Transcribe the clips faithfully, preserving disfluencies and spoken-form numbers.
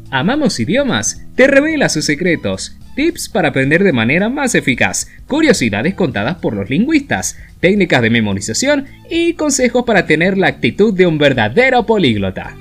Amamos Idiomas te revela sus secretos, tips para aprender de manera más eficaz, curiosidades contadas por los lingüistas, técnicas de memorización y consejos para tener la actitud de un verdadero políglota.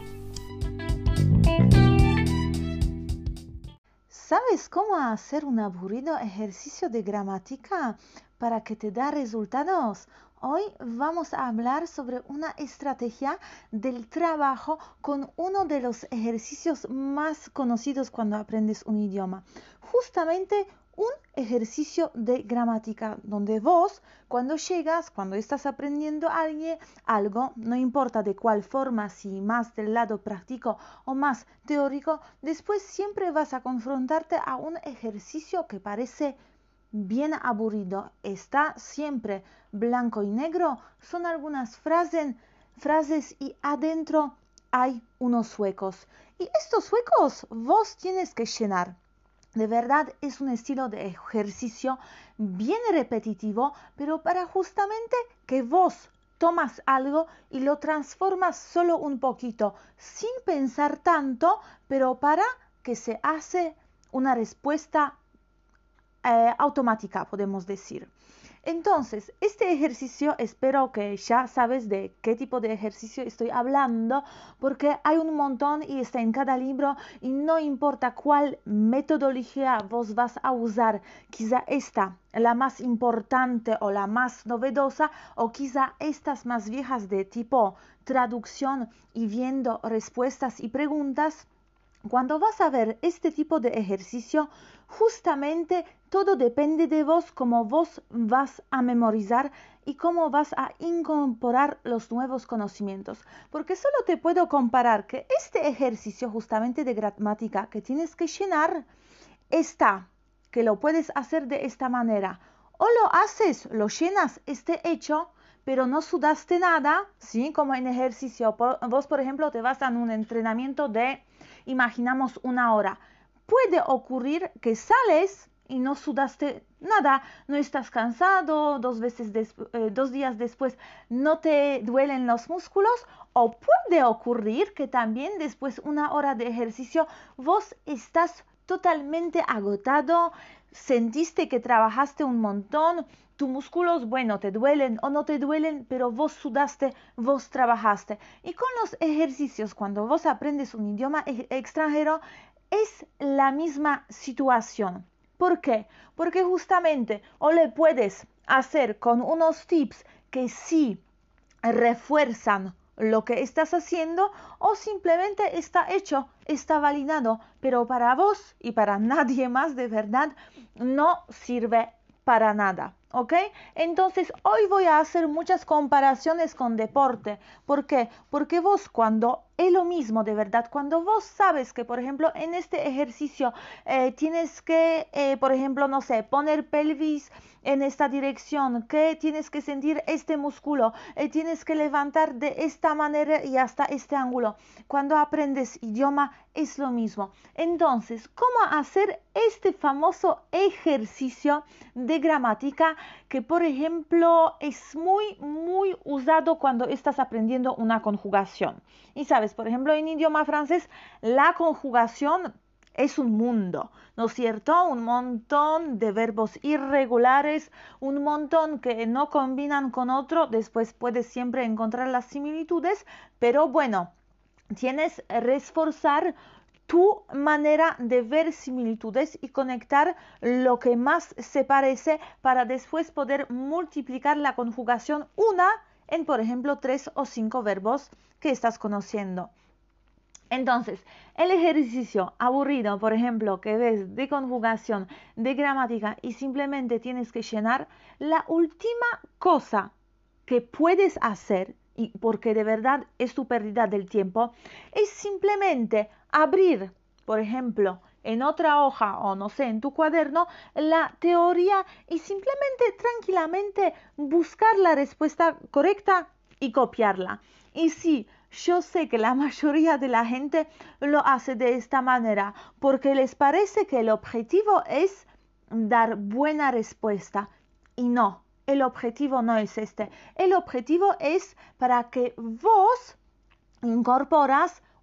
¿Sabes cómo hacer un aburrido ejercicio de gramática para que te da resultados? Hoy vamos a hablar sobre una estrategia del trabajo con uno de los ejercicios más conocidos cuando aprendes un idioma. Justamente un ejercicio de gramática donde vos, cuando llegas, cuando estás aprendiendo alguien, algo, no importa de cuál forma, si más del lado práctico o más teórico, después siempre vas a confrontarte a un ejercicio que parece bien aburrido, está siempre blanco y negro, son algunas frases, frases y adentro hay unos huecos. Y estos huecos vos tienes que llenar. De verdad es un estilo de ejercicio bien repetitivo, pero para justamente que vos tomas algo y lo transformas solo un poquito, sin pensar tanto, pero para que se hace una respuesta Eh, automática, podemos decir. Entonces, este ejercicio, espero que ya sabes de qué tipo de ejercicio estoy hablando, porque hay un montón y está en cada libro y no importa cuál metodología vos vas a usar, quizá esta, la más importante o la más novedosa, o quizá estas más viejas de tipo traducción y viendo respuestas y preguntas. Cuando vas a ver este tipo de ejercicio, justamente todo depende de vos, cómo vos vas a memorizar y cómo vas a incorporar los nuevos conocimientos. Porque solo te puedo comparar que este ejercicio justamente de gramática que tienes que llenar está, que lo puedes hacer de esta manera. O lo haces, lo llenas, este hecho, pero no sudaste nada, ¿sí? Como en ejercicio. Vos, por ejemplo, te vas a un entrenamiento de, imaginamos, una hora. Puede ocurrir que sales y no sudaste nada, no estás cansado, dos, veces des, eh, dos días después no te duelen los músculos, o puede ocurrir que también después de una hora de ejercicio vos estás totalmente agotado, sentiste que trabajaste un montón, tus músculos, bueno, te duelen o no te duelen, pero vos sudaste, vos trabajaste. Y con los ejercicios, cuando vos aprendes un idioma extranjero, es la misma situación. ¿Por qué? Porque justamente o le puedes hacer con unos tips que sí refuerzan lo que estás haciendo, o simplemente está hecho, está validado, pero para vos y para nadie más de verdad no sirve para nada. ¿Ok? Entonces hoy voy a hacer muchas comparaciones con deporte. ¿Por qué? Porque vos cuando es lo mismo de verdad, cuando vos sabes que por ejemplo en este ejercicio eh, tienes que, eh, por ejemplo, no sé, poner pelvis en esta dirección, que tienes que sentir este músculo, eh, tienes que levantar de esta manera y hasta este ángulo. Cuando aprendes idioma es lo mismo. Entonces, ¿cómo hacer este famoso ejercicio de gramática que, por ejemplo, es muy, muy usado cuando estás aprendiendo una conjugación? Y sabes, por ejemplo, en idioma francés, la conjugación es un mundo, ¿no es cierto? Un montón de verbos irregulares, un montón que no combinan con otro, después puedes siempre encontrar las similitudes, pero bueno, tienes que reforzar tu manera de ver similitudes y conectar lo que más se parece para después poder multiplicar la conjugación una en, por ejemplo, tres o cinco verbos que estás conociendo. Entonces, el ejercicio aburrido, por ejemplo, que ves de conjugación, de gramática y simplemente tienes que llenar, la última cosa que puedes hacer, y porque de verdad es tu pérdida del tiempo, es simplemente abrir, por ejemplo, en otra hoja o no sé, en tu cuaderno, la teoría y simplemente tranquilamente buscar la respuesta correcta y copiarla. Y sí, yo sé que la mayoría de la gente lo hace de esta manera porque les parece que el objetivo es dar buena respuesta y no, el objetivo no es este. El objetivo es para que vos incorporas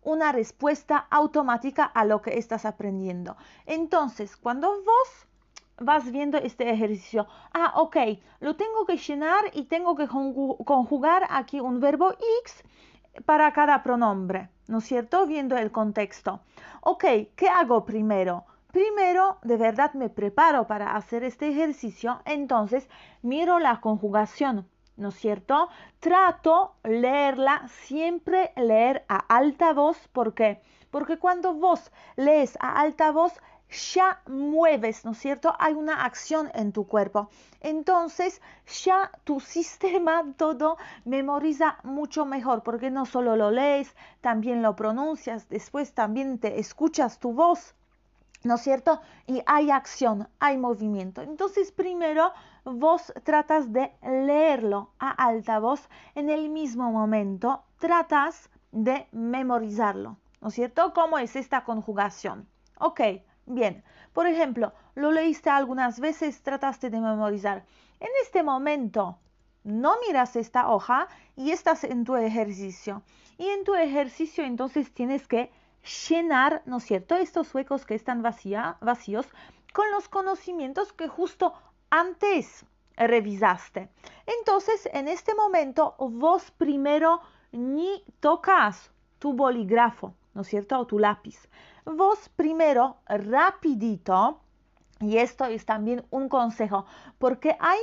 una respuesta automática a lo que estás aprendiendo. Entonces, cuando vos vas viendo este ejercicio, ah, ok, lo tengo que llenar y tengo que conjugar aquí un verbo X para cada pronombre, ¿no es cierto? Viendo el contexto. Ok, ¿qué hago primero? Primero, de verdad me preparo para hacer este ejercicio, entonces miro la conjugación, ¿no es cierto? Trato leerla, siempre leer a alta voz. ¿Por qué? Porque cuando vos lees a alta voz, ya mueves, ¿no es cierto? Hay una acción en tu cuerpo. Entonces, ya tu sistema todo memoriza mucho mejor, porque no solo lo lees, también lo pronuncias, después también te escuchas tu voz, ¿no es cierto? Y hay acción, hay movimiento. Entonces, primero vos tratas de leerlo a alta voz, en el mismo momento tratas de memorizarlo, ¿no es cierto? ¿Cómo es esta conjugación? Ok, bien. Por ejemplo, lo leíste algunas veces, trataste de memorizar. En este momento, no miras esta hoja y estás en tu ejercicio. Y en tu ejercicio, entonces, tienes que llenar, ¿no es cierto?, estos huecos que están vacía, vacíos con los conocimientos que justo antes revisaste. Entonces, en este momento, vos primero ni tocas tu bolígrafo, ¿no es cierto?, o tu lápiz. Vos primero, rapidito, y esto es también un consejo, porque hay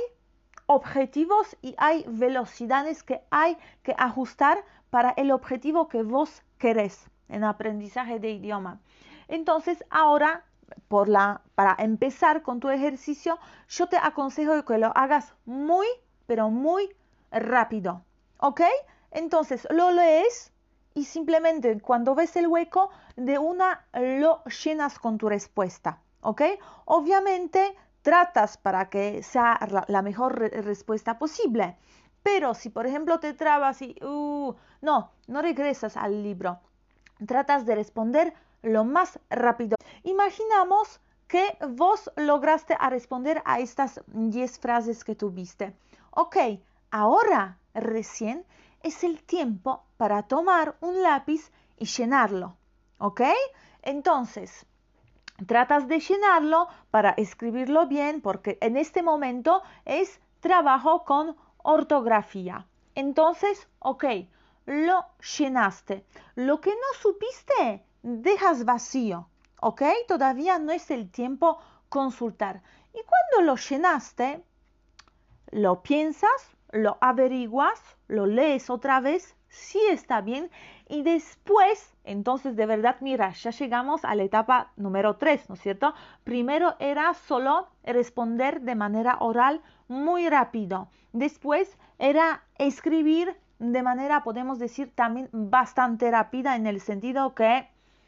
objetivos y hay velocidades que hay que ajustar para el objetivo que vos querés en aprendizaje de idioma. Entonces, ahora, por la, para empezar con tu ejercicio, yo te aconsejo que lo hagas muy, pero muy rápido. ¿Ok? Entonces, lo lees y simplemente cuando ves el hueco, de una lo llenas con tu respuesta. ¿Ok? Obviamente, tratas para que sea la mejor re respuesta posible. Pero si, por ejemplo, te trabas y uh, no, no regresas al libro. Tratas de responder lo más rápido. Imaginamos que vos lograste a responder a estas diez frases que tuviste. Ok, ahora recién es el tiempo para tomar un lápiz y llenarlo. ¿Ok? Entonces, tratas de llenarlo para escribirlo bien, porque en este momento es trabajo con ortografía. Entonces, ok, lo llenaste. Lo que no supiste, dejas vacío. ¿Ok? Todavía no es el tiempo consultar. Y cuando lo llenaste, lo piensas, lo averiguas, lo lees otra vez, si está bien, y después, entonces de verdad, mira, ya llegamos a la etapa número tres, ¿no es cierto? Primero era solo responder de manera oral muy rápido. Después era escribir de manera, podemos decir, también bastante rápida, en el sentido que,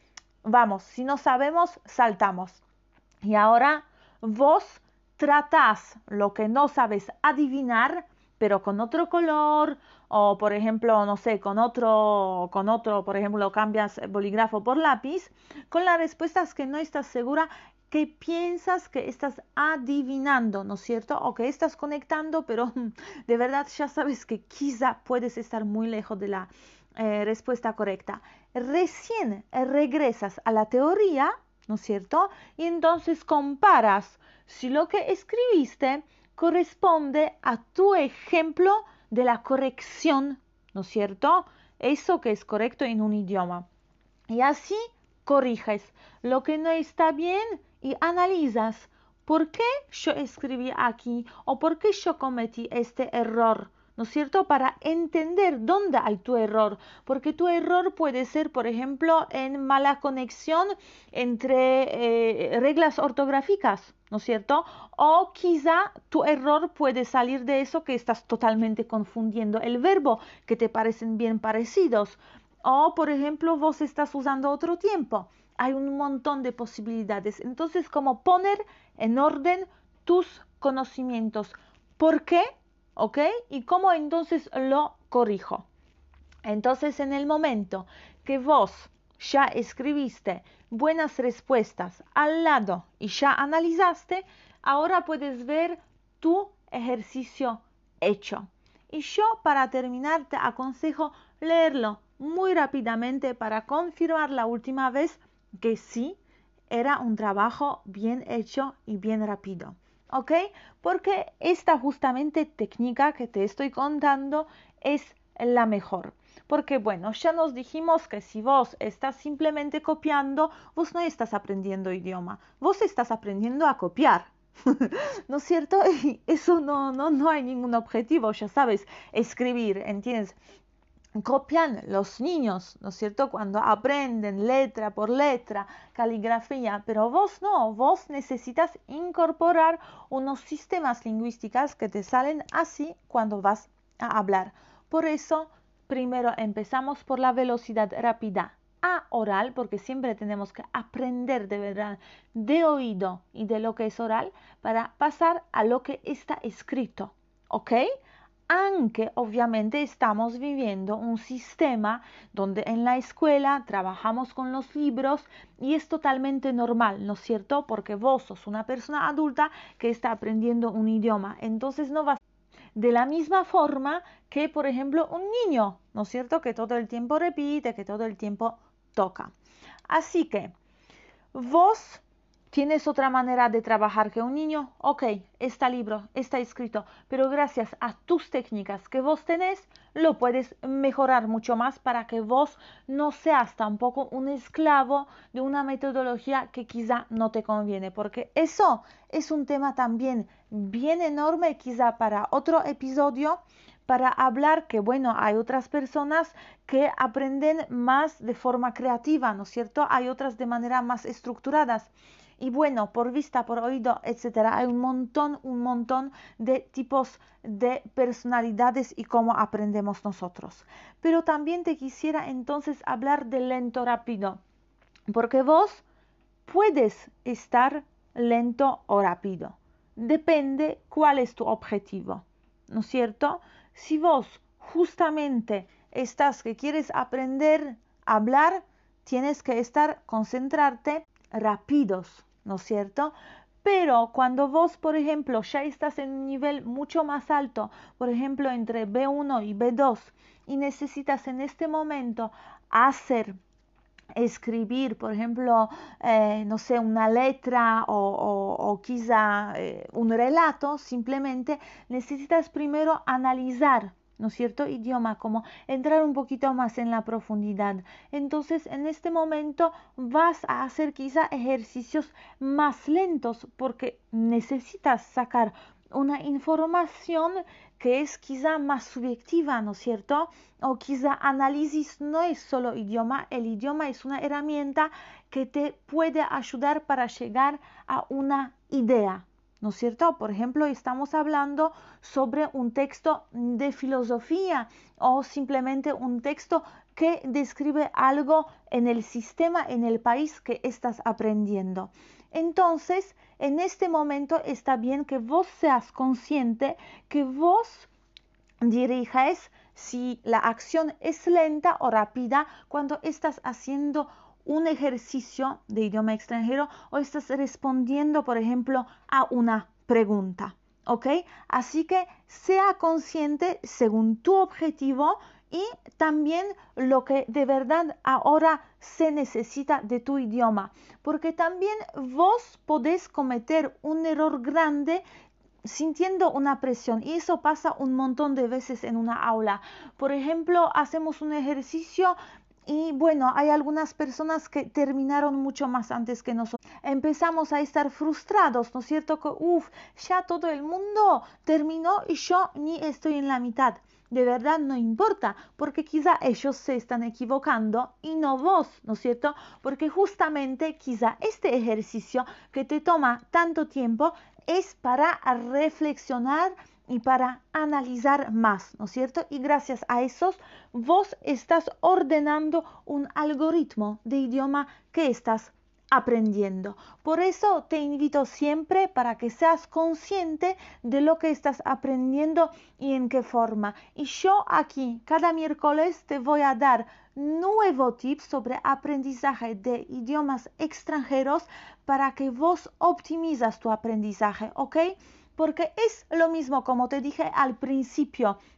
vamos, si no sabemos, saltamos. Y ahora vos tratás lo que no sabes adivinar, pero con otro color, o por ejemplo, no sé, con otro, con otro, por ejemplo, cambias bolígrafo por lápiz, con las respuestas que no estás segura, que piensas que estás adivinando, ¿no es cierto? O que estás conectando, pero de verdad ya sabes que quizá puedes estar muy lejos de la eh, respuesta correcta. Recién regresas a la teoría, ¿no es cierto? Y entonces comparas si lo que escribiste corresponde a tu ejemplo de la corrección, ¿no es cierto? Eso que es correcto en un idioma. Y así corriges lo que no está bien y analizas por qué yo escribí aquí o por qué yo cometí este error, ¿no es cierto? Para entender dónde hay tu error, porque tu error puede ser, por ejemplo, en mala conexión entre eh, reglas ortográficas, ¿no es cierto? O quizá tu error puede salir de eso que estás totalmente confundiendo el verbo, que te parecen bien parecidos. O, por ejemplo, vos estás usando otro tiempo. Hay un montón de posibilidades. Entonces, como poner en orden tus conocimientos. ¿Por qué? ¿Ok? Y cómo entonces lo corrijo. Entonces, en el momento que vos ya escribiste buenas respuestas al lado y ya analizaste, ahora puedes ver tu ejercicio hecho. Y yo, para terminar, te aconsejo leerlo muy rápidamente para confirmar la última vez que sí era un trabajo bien hecho y bien rápido. ¿Ok? Porque esta justamente técnica que te estoy contando es la mejor. Porque bueno, ya nos dijimos que si vos estás simplemente copiando, vos no estás aprendiendo idioma, vos estás aprendiendo a copiar. ¿No es cierto? Y eso no, no, no hay ningún objetivo, ya sabes, escribir, ¿entiendes? Copian los niños, ¿no es cierto? Cuando aprenden letra por letra, caligrafía, pero vos no, vos necesitas incorporar unos sistemas lingüísticos que te salen así cuando vas a hablar. Por eso, primero empezamos por la velocidad rápida a oral, porque siempre tenemos que aprender de verdad de oído y de lo que es oral para pasar a lo que está escrito, ¿ok? Aunque obviamente estamos viviendo un sistema donde en la escuela trabajamos con los libros y es totalmente normal, ¿no es cierto? Porque vos sos una persona adulta que está aprendiendo un idioma, entonces no vas de la misma forma que, por ejemplo, un niño, ¿no es cierto? Que todo el tiempo repite, que todo el tiempo toca. Así que vos tienes otra manera de trabajar que un niño. Ok, este libro está escrito, pero gracias a tus técnicas que vos tenés, lo puedes mejorar mucho más para que vos no seas tampoco un esclavo de una metodología que quizá no te conviene, porque eso es un tema también bien enorme, quizá para otro episodio, para hablar que, bueno, hay otras personas que aprenden más de forma creativa, ¿no es cierto? Hay otras de manera más estructuradas. Y bueno, por vista, por oído, etcétera, hay un montón, un montón de tipos de personalidades y cómo aprendemos nosotros. Pero también te quisiera entonces hablar de lento rápido, porque vos puedes estar lento o rápido. Depende cuál es tu objetivo, ¿no es cierto? Si vos justamente estás que quieres aprender a hablar, tienes que estar, concentrarte rápidos, ¿no es cierto? Pero cuando vos, por ejemplo, ya estás en un nivel mucho más alto, por ejemplo, entre B uno y B dos, y necesitas en este momento hacer, escribir, por ejemplo, eh, no sé, una letra o, o, o quizá eh, un relato, simplemente necesitas primero analizar, ¿no es cierto? Idioma, como entrar un poquito más en la profundidad. Entonces, en este momento vas a hacer quizá ejercicios más lentos porque necesitas sacar una información que es quizá más subjetiva, ¿no es cierto? O quizá análisis no es solo idioma, el idioma es una herramienta que te puede ayudar para llegar a una idea, ¿no es cierto? Por ejemplo, estamos hablando sobre un texto de filosofía o simplemente un texto que describe algo en el sistema, en el país que estás aprendiendo. Entonces, en este momento está bien que vos seas consciente, que vos dirijas si la acción es lenta o rápida cuando estás haciendo un ejercicio de idioma extranjero o estás respondiendo, por ejemplo, a una pregunta, ¿ok? Así que sea consciente según tu objetivo y también lo que de verdad ahora se necesita de tu idioma, porque también vos podés cometer un error grande sintiendo una presión y eso pasa un montón de veces en una aula. Por ejemplo, hacemos un ejercicio y bueno, hay algunas personas que terminaron mucho más antes que nosotros. Empezamos a estar frustrados, ¿no es cierto? Que uff, ya todo el mundo terminó y yo ni estoy en la mitad. De verdad no importa, porque quizá ellos se están equivocando y no vos, ¿no es cierto? Porque justamente quizá este ejercicio que te toma tanto tiempo es para reflexionar y para analizar más, ¿no es cierto? Y gracias a esos vos estás ordenando un algoritmo de idioma que estás aprendiendo. Por eso te invito siempre para que seas consciente de lo que estás aprendiendo y en qué forma. Y yo aquí cada miércoles te voy a dar nuevo tips sobre aprendizaje de idiomas extranjeros para que vos optimizas tu aprendizaje, ¿ok? Porque es lo mismo como te dije al principio.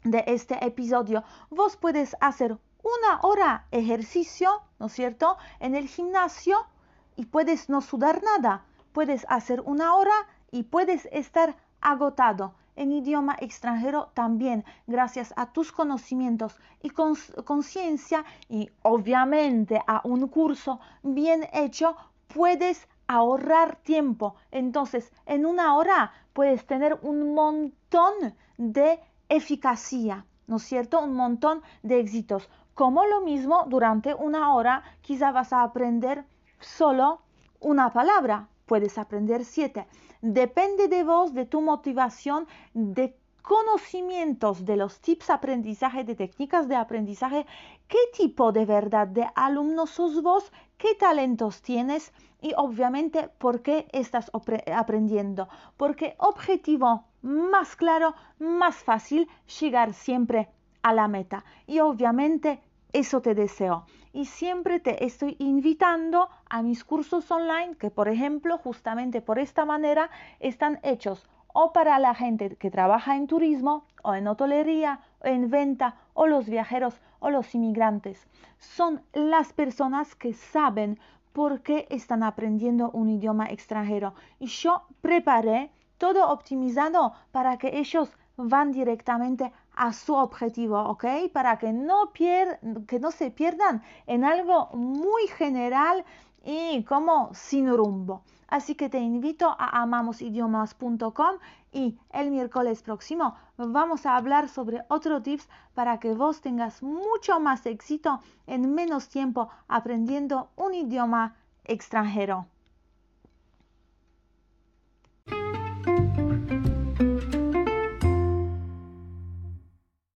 de este episodio, vos puedes hacer una hora ejercicio, ¿no es cierto?, en el gimnasio y puedes no sudar nada. Puedes hacer una hora y puedes estar agotado. En idioma extranjero también, gracias a tus conocimientos y conciencia y obviamente a un curso bien hecho, puedes ahorrar tiempo. Entonces, en una hora puedes tener un montón de eficacia, ¿no es cierto? Un montón de éxitos. Como lo mismo, durante una hora quizá vas a aprender solo una palabra, puedes aprender siete. Depende de vos, de tu motivación, de conocimientos de los tips de aprendizaje, de técnicas de aprendizaje, qué tipo de verdad de alumno sos vos, qué talentos tienes y obviamente por qué estás aprendiendo. Porque objetivo más claro, más fácil llegar siempre a la meta. Y obviamente eso te deseo. Y siempre te estoy invitando a mis cursos online que, por ejemplo, justamente por esta manera están hechos o para la gente que trabaja en turismo o en hotelería o en venta o los viajeros o los inmigrantes. Son las personas que saben por qué están aprendiendo un idioma extranjero. Y yo preparé todo optimizado para que ellos van directamente a su objetivo, ¿ok? Para que no, pier que no se pierdan en algo muy general y como sin rumbo. Así que te invito a amamos idiomas punto com y el miércoles próximo vamos a hablar sobre otro tips para que vos tengas mucho más éxito en menos tiempo aprendiendo un idioma extranjero.